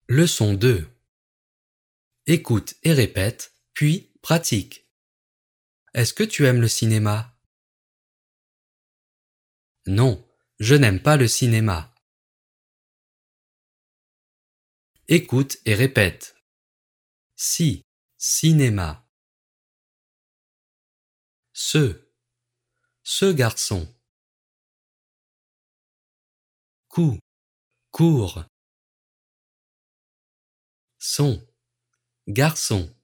Leçon 2. Écoute et répète, puis pratique. Est-ce que tu aimes le cinéma? Non, je n'aime pas le cinéma. Écoute et répète. Si, cinéma. Ce garçon. Court. Son, garçon.